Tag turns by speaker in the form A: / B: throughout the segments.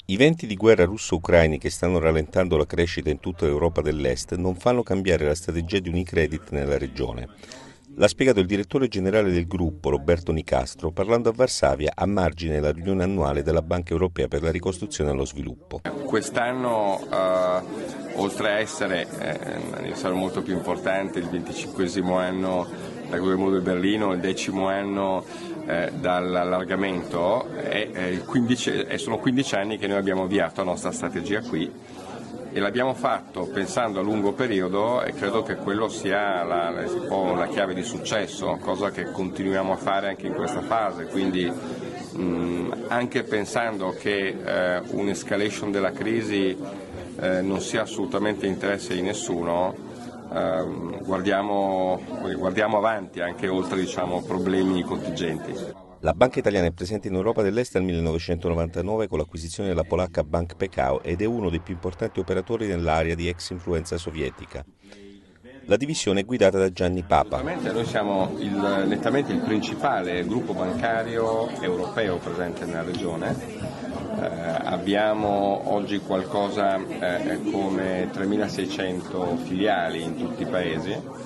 A: I venti di guerra russo-ucraini che stanno rallentando la crescita in tutta l'Europa dell'Est non fanno cambiare la strategia di Unicredit nella regione. L'ha spiegato il direttore generale del gruppo, Roberto Nicastro, parlando a Varsavia a margine della riunione annuale della Banca Europea per la ricostruzione e lo sviluppo.
B: Quest'anno, oltre a essere un anniversario molto più importante, il 25° anno dal Guglielmo del Berlino, il 10° anno dall'allargamento, sono 15 anni che noi abbiamo avviato la nostra strategia qui e l'abbiamo fatto pensando a lungo periodo e credo che quello sia la chiave di successo, cosa che continuiamo a fare anche in questa fase. Quindi anche pensando che un'escalation della crisi non sia assolutamente interesse di nessuno, guardiamo avanti anche oltre problemi contingenti.
A: La banca italiana è presente in Europa dell'Est dal 1999 con l'acquisizione della polacca Bank Pekao ed è uno dei più importanti operatori nell'area di ex influenza sovietica. La divisione è guidata da Gianni Papa.
B: Noi siamo nettamente il principale gruppo bancario europeo presente nella regione. Abbiamo oggi qualcosa come 3.600 filiali in tutti i paesi.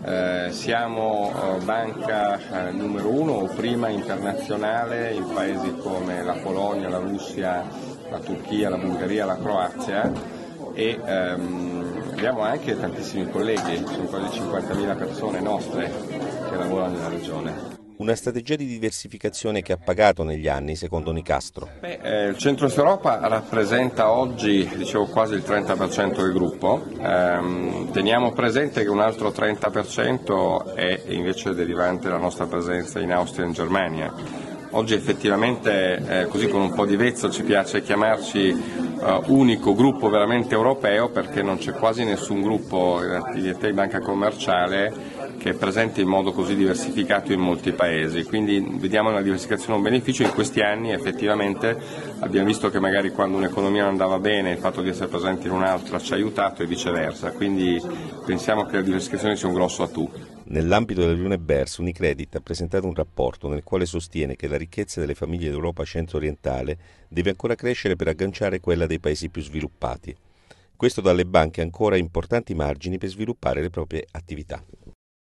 B: Siamo banca numero 1 o prima internazionale in paesi come la Polonia, la Russia, la Turchia, la Bulgaria, la Croazia e abbiamo anche tantissimi colleghi, sono quasi 50.000 persone nostre che lavorano nella regione.
A: Una strategia di diversificazione che ha pagato negli anni, secondo Nicastro.
B: Il Centro-Est Europa rappresenta oggi, quasi il 30% del gruppo. Teniamo presente che un altro 30% è invece derivante dalla nostra presenza in Austria e in Germania. Oggi effettivamente, così con un po' di vezzo, ci piace chiamarci unico gruppo veramente europeo perché non c'è quasi nessun gruppo in attività di banca commerciale che è presente in modo così diversificato in molti paesi, quindi vediamo una diversificazione un beneficio. In questi anni effettivamente abbiamo visto che magari quando un'economia non andava bene il fatto di essere presenti in un'altra ci ha aiutato e viceversa, quindi pensiamo che la diversificazione sia un grosso atu.
A: Nell'ambito della riunione BERS, Unicredit ha presentato un rapporto nel quale sostiene che la ricchezza delle famiglie d'Europa centro-orientale deve ancora crescere per agganciare quella dei paesi più sviluppati. Questo dà alle banche ancora importanti margini per sviluppare le proprie attività.